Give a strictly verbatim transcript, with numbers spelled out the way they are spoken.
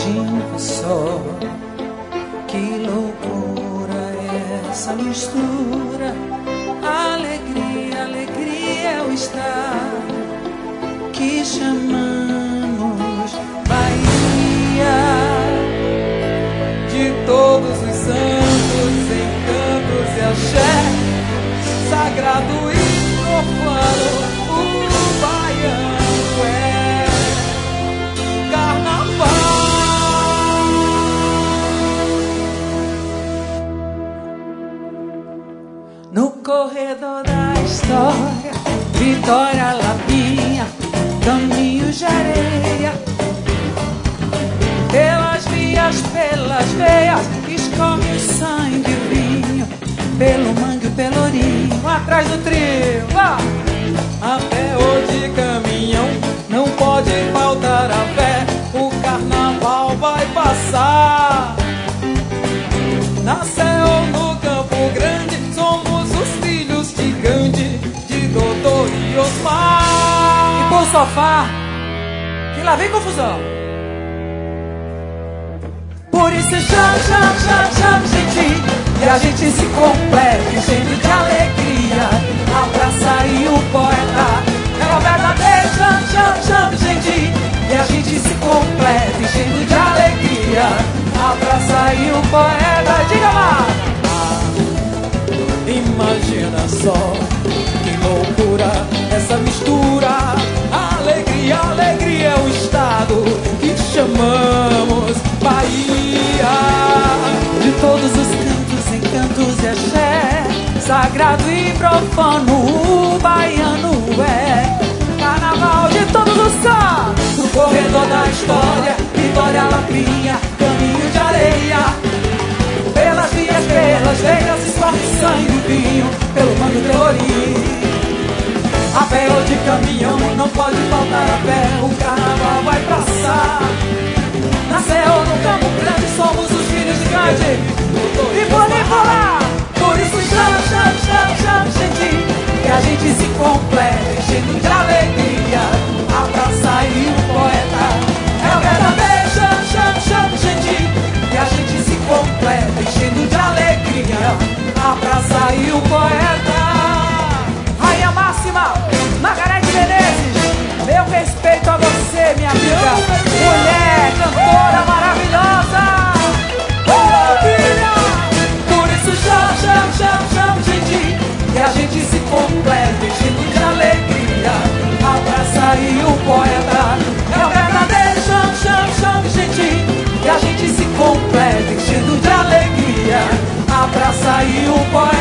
imagina só, que loucura é essa mistura. Alegria, alegria é o estado que chamamos Bahia. De todos os santos, encantos e axé, sagrado e profano, o baiano é carnaval. No corredor da história, Vitória, Lapinha, caminhos de areia, pelas vias, pelas veias, escorre o sangue e vinho, pelo mangue e pelourinho, atrás do trio, ah! A pé ou de caminhão, não pode faltar a fé, o carnaval vai passar. Na Céu, no Campo Grande, somos os filhos de Gandhi, de Dodô e Osmar. E por sofá, que lá vem confusão. Por isso chama, chama, chama, chama, gente, e a gente se completa, enchendo de alegria. Abraça aí o poeta, é o verdadeiro. Chama, chama, chama, gente, e a gente se completa, enchendo de alegria. Abraça aí o poeta, diga lá. Imagina só, que loucura essa mistura. Alegria, alegria é o estado que chamamos Bahia. De todos os cantos, encantos e axé, sagrado e profano, o baiano é carnaval de todos os cantos. No corredor da história, Vitória, Lapinha, caminho de areia, pelas vias, pelas veias, escorre sangue e vinho, pelo mangue pelourinho. A pé ou de caminhão, não pode faltar a pé, o carnaval vai passar. Na Céu, no Campo Grande, somos os filhos de Gandhi, e por aí por lá. Por isso chama, chama, chama, chama, gente, que a gente se completa, enchendo de alegria. Abraça aí o poeta, é o verdadeiro. Chama, chama, chama, gente, que a gente se completa, enchendo de alegria. Abraça aí o poeta. Rainha Máxima, Margarete Menezes, meu respeito a você, minha amiga, mulher, cantora maravilhosa. Oh, filha! Por isso chama, chama, chama, chama, gente, que a gente se completa, enchendo de alegria. Abraça aí o poeta, é o verdadeiro. Chama, chama, chama, gente, que a gente se completa, enchendo de alegria. Abraça aí o poeta.